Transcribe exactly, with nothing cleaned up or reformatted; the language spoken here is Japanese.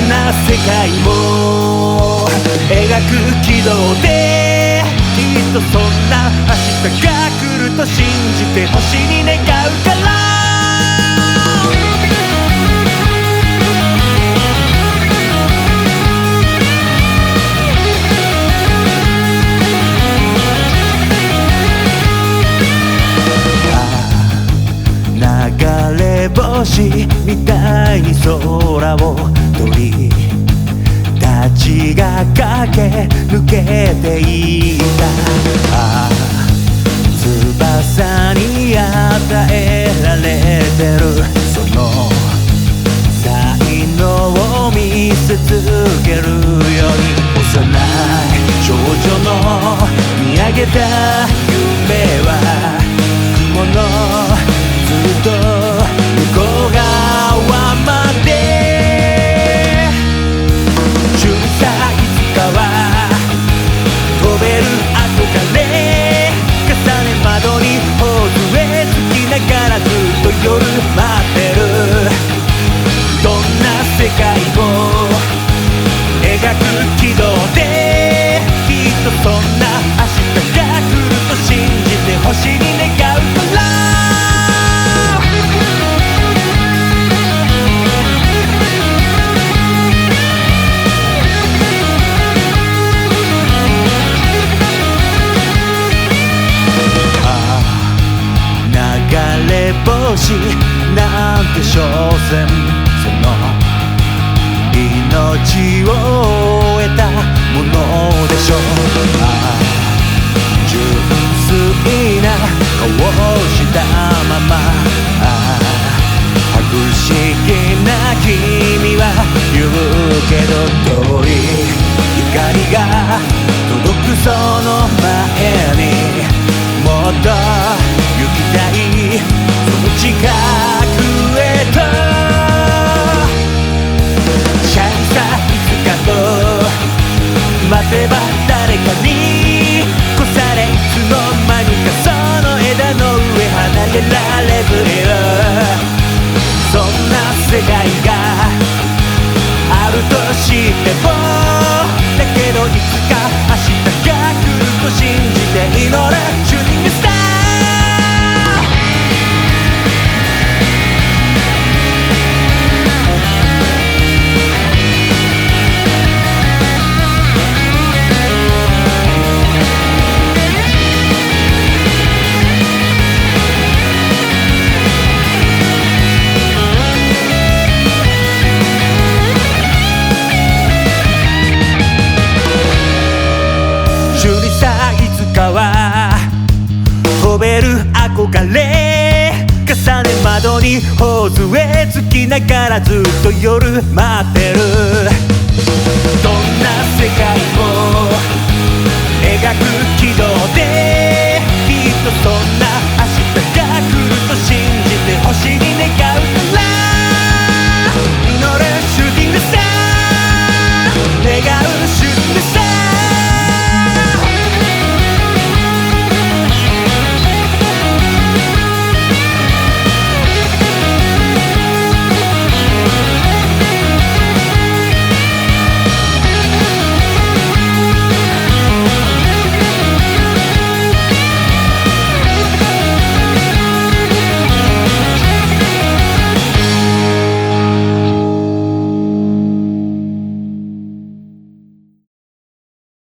な世界も描く軌道で、きっとそんな明日が来ると信じて星に願うから流れ星みたいに空を鳥たちが駆け抜けていた。ああ翼に与えられてるその才能を見せつけるように、幼い少女の見上げた夢は雲のずっと向こう側まで。じゅうさいいつかは飛べる憧れ、重ね窓に頬杖つきながらずっと夜待ってる。どんな世界を描く軌道で、きっとそんな明日が来ると信じて星に願うから。星なんて所詮その命を得たものでしょう。ああ純粋な顔をしたまま、ああ博識な君は言うけど、遠い光が届くその前にもっと行きたいその近くへと。シャイさいつかと待てば誰かに越され、いつの間にかその枝の上離れられずいる。そんな世界があるとしても、だけどいつか明日が来ると信じて祈る。シューティングスター飛べる憧れ、重ね窓に頬杖つきながらずっと夜待ってる。どんな世界も描く軌道で